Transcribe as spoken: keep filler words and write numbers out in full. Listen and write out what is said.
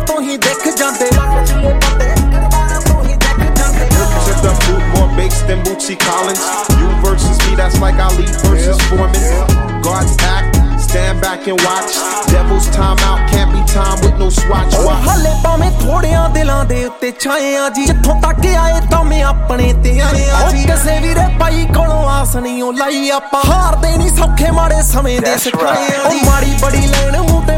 ਤੋਂ ਹੀ ਦਿਖ ਜਾਂਦੇ ਲੱਗਦੇ ਬੰਦੇ ਕਿਰਦਾਰਾਂ ਤੋਂ ਹੀ ਦਿਖ ਜਾਂਦੇ Took the fruit, more bakes than Bootsy Collins. You versus me, that's like Ali versus Foreman. Guards act, stand back and watch. Devil's time out, can't be time with no swatch watch. ਹਾਲੇ ਭਾਵੇਂ ਥੋੜਿਆਂ ਦਿਲਾਂ ਦੇ ਉੱਤੇ ਛਾਏ ਆ ਜੀ ਜਿੱਥੋਂ ਤੱਕ ਆਏ ਤਾਂ ਮੈਂ ਆਪਣੇ ਤੇ ਆਏ ਆ ਜੀ ਕਿਸੇ ਵੀਰੇ ਭਾਈ ਕੋਲੋਂ ਆਸ ਨਹੀਂ ਉਹ ਲਾਈ ਆਪਾਂ ਹਾਰਦੇ ਨਹੀਂ ਸੌਖੇ ਮਾੜੇ ਸਮੇਂ ਦੇ ਸਿਖਾਏ ਆ ਜੀ ਮਾੜੀ ਬੜੀ ਲੈਣ ਮੂੰਹ ਤੇ